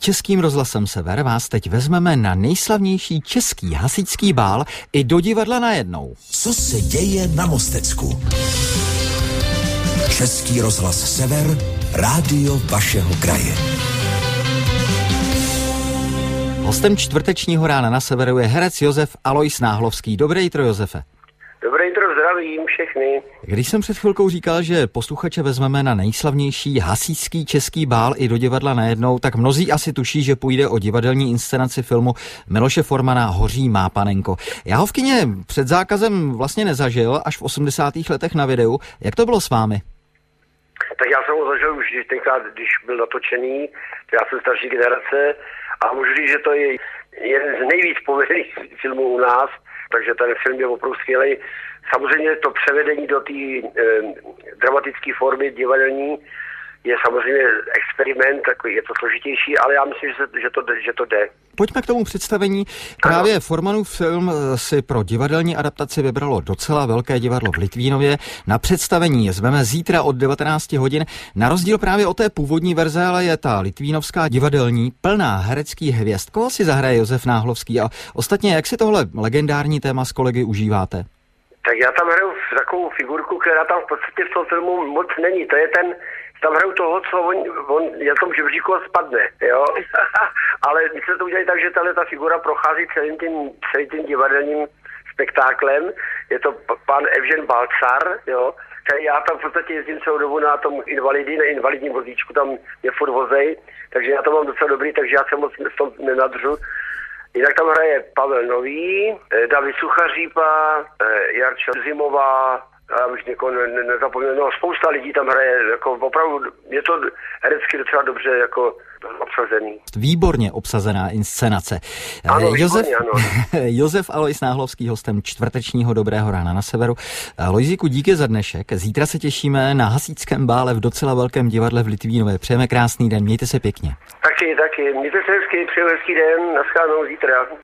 Českým rozhlasem Sever vás teď vezmeme na nejslavnější český hasičský bál i do divadla najednou. Co se děje na Mostecku? Český rozhlas Sever, rádio vašeho kraje. Hostem čtvrtečního rána na Severu je herec Josef Alois Náhlovský. Dobré jitro, Josefe. Dobré jitro, zdravím všechny. Když jsem před chvilkou říkal, že posluchače vezmeme na nejslavnější hasičský český bál i do divadla najednou, tak mnozí asi tuší, že půjde o divadelní inscenaci filmu Miloše Formana Hoří má panenko. Já ho v kině před zákazem vlastně nezažil, až v 80. letech na videu. Jak to bylo s vámi? Tak já jsem ho zažil už tenkrát, když byl natočený, já jsem starší generace a můžu říct, že to je jeden z nejvíc povedených filmů u nás, takže ten film je opravdu skvělý. Samozřejmě to převedení do té dramatické formy divadelní je samozřejmě experiment, takový, je to složitější, ale já myslím, že to jde. Pojďme k tomu představení. Právě Formanův film si pro divadelní adaptaci vybralo docela velké divadlo v Litvínově. Na představení je zveme zítra od 19 hodin. Na rozdíl právě od té původní verze, ale je ta litvínovská divadelní plná hereckých hvězd. Koho si zahraje Josef Náhlovský? A ostatně, jak si tohle legendární téma s kolegy užíváte? Tak já tam hraju takovou figurku, která tam v podstatě v tom filmu moc není. To je tam hraju toho, co on je v tom žebříku spadne, jo. Ale my jsme to udělali tak, že ta figura prochází celým tím divadelním spektáklem. Je to pan Evžen Balcar, jo. Já tam v podstatě jezdím celou dobu na tom invalidním vozíčku, tam je furt vozej, takže já to mám docela dobrý, takže já se moc v tom nenadržu. Jinak tam hraje Pavel Nový, David Suchařípa, Jarča Zimová, já už někoho nezapomněl, no spousta lidí tam hraje, jako opravdu je to herecky docela dobře jako obsazený. Výborně obsazená inscenace. Ano, výborně, ano. Josef Alois Náhlovský, hostem čtvrtečního Dobrého rána na Severu. Lojzíku, díky za dnešek. Zítra se těšíme na hasičském bále v docela velkém divadle v Litvínově. Přejeme krásný den, mějte se pěkně. Taky, mějte se hezky, přeju hezký den, naschledanou zítra.